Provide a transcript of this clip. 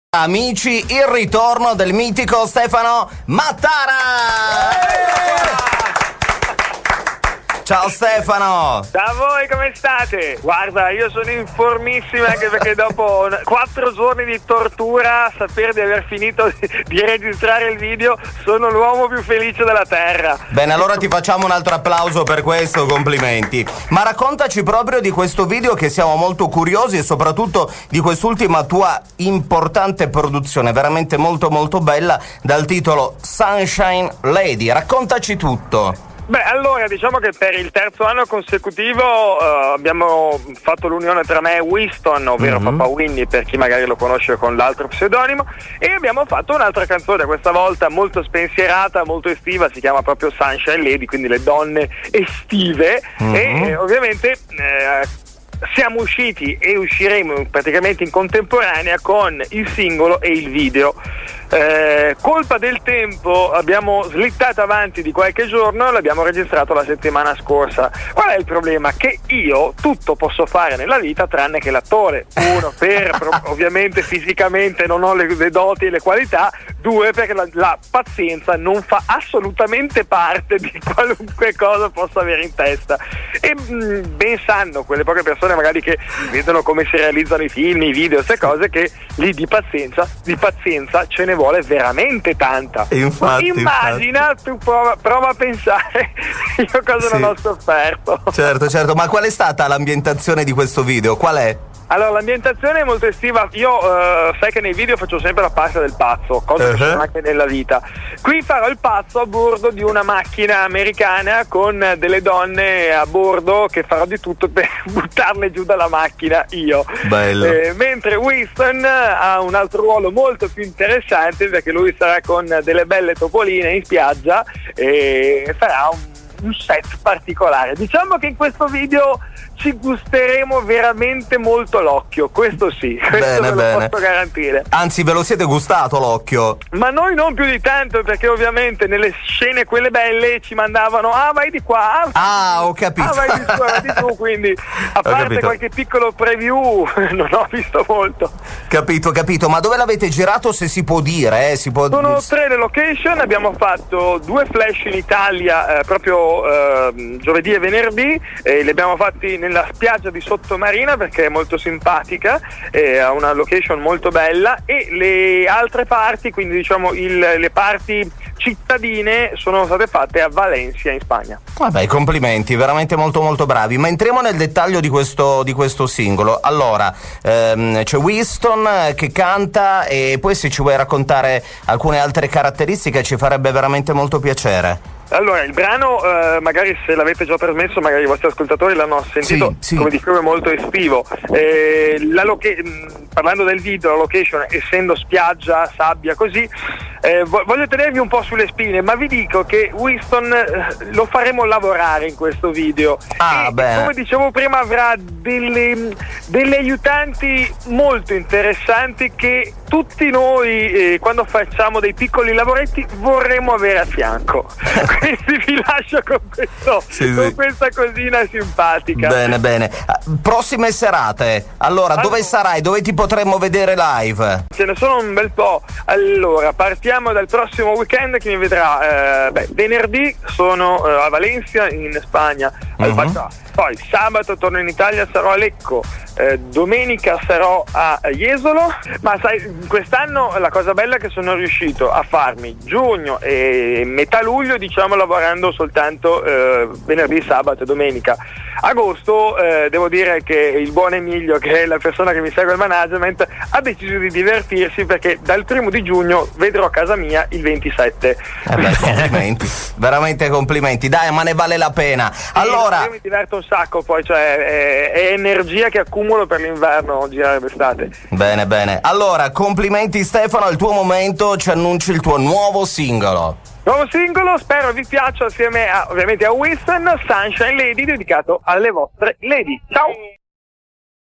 Amici, il ritorno del mitico Stefano Mattara! Ciao Stefano! Ciao a voi, come state? Guarda, io sono informissimo anche perché dopo 4 giorni di tortura, sapere di aver finito di registrare il video, sono l'uomo più felice della terra. Bene, allora ti facciamo un altro applauso per questo, complimenti. Ma raccontaci proprio di questo video, che siamo molto curiosi, e soprattutto di quest'ultima tua importante produzione, veramente molto molto bella, dal titolo Sunshine Lady. Raccontaci tutto. Beh, allora, diciamo che per il terzo anno consecutivo abbiamo fatto l'unione tra me e Winston, ovvero Papa Winnie, per chi magari lo conosce con l'altro pseudonimo, e abbiamo fatto un'altra canzone, questa volta molto spensierata, molto estiva, si chiama proprio Sunshine Lady, quindi le donne estive, e ovviamente siamo usciti e usciremo praticamente in contemporanea con il singolo e il video. Colpa del tempo abbiamo slittato avanti di qualche giorno e l'abbiamo registrato la settimana scorsa. Qual è il problema? Che io tutto posso fare nella vita tranne che l'attore. Uno, ovviamente fisicamente non ho le doti e le qualità. Due, perché la pazienza non fa assolutamente parte di qualunque cosa possa avere in testa. E ben sanno quelle poche persone magari che vedono come si realizzano i film, i video, queste cose, che lì di pazienza ce ne vuole veramente tanta. Infatti, immagina, tu prova a pensare io cosa non ho sofferto. Certo, ma qual è stata l'ambientazione di questo video? Qual è? Allora, l'ambientazione è molto estiva. Io sai che nei video faccio sempre la parte del pazzo, cosa che faccio anche nella vita. Qui farò il pazzo a bordo di una macchina americana con delle donne a bordo, che farò di tutto per buttarle giù dalla macchina io. Bello. Mentre Winston ha un altro ruolo molto più interessante, perché lui sarà con delle belle topoline in spiaggia e farà un set particolare. Diciamo che in questo video ci gusteremo veramente molto l'occhio, questo sì, questo ve lo posso garantire. Anzi, ve lo siete gustato l'occhio? Ma noi non più di tanto, perché ovviamente nelle scene quelle belle ci mandavano vai di qua, ho capito. Vai di qua, vai di tu, quindi a parte qualche piccolo preview non ho visto molto. Capito, ma dove l'avete girato, se si può dire? Sono 3 le location, abbiamo fatto 2 flash in Italia proprio giovedì e venerdì, le abbiamo fatti nella spiaggia di Sottomarina perché è molto simpatica, ha una location molto bella, e le altre parti, quindi diciamo le parti cittadine, sono state fatte a Valencia in Spagna. Vabbè, complimenti, veramente molto molto bravi. Ma entriamo nel dettaglio di questo singolo. Allora, c'è Winston che canta, e poi se ci vuoi raccontare alcune altre caratteristiche ci farebbe veramente molto piacere. Allora, il brano, magari se l'avete già trasmesso, magari i vostri ascoltatori l'hanno sentito, sì. Come dicevo, è molto estivo. Parlando del video, la location, essendo spiaggia, sabbia, così, voglio tenervi un po' sulle spine, ma vi dico che Winston lo faremo lavorare in questo video. Come dicevo prima, avrà delle aiutanti molto interessanti che tutti noi, quando facciamo dei piccoli lavoretti, vorremmo avere a fianco. Quindi vi lascio con questa cosina simpatica. Bene. Prossime serate, allora dove sarai? Dove ti potremmo vedere live? Ce ne sono un bel po'. Allora, partiamo dal prossimo weekend, che mi vedrà venerdì sono a Valencia in Spagna, al Bacà. Poi sabato torno in Italia, sarò a Lecco, domenica sarò a Jesolo, ma sai, quest'anno la cosa bella è che sono riuscito a farmi giugno e metà luglio, diciamo, lavorando soltanto venerdì, sabato e domenica. Agosto devo dire che il buon Emilio, che è la persona che mi segue il management, ha deciso di divertirsi, perché dal 1 di giugno vedrò a casa mia il 27. Complimenti, veramente complimenti, dai, ma ne vale la pena. Allora, io mi diverto un sacco, poi è energia che accumulo per l'inverno, girare d'estate. Bene, allora complimenti Stefano, è il tuo momento, ci annunci il tuo nuovo singolo. Nuovo singolo, spero vi piaccia, assieme ovviamente a Winston, Sunshine Lady, dedicato alle vostre lady. Ciao!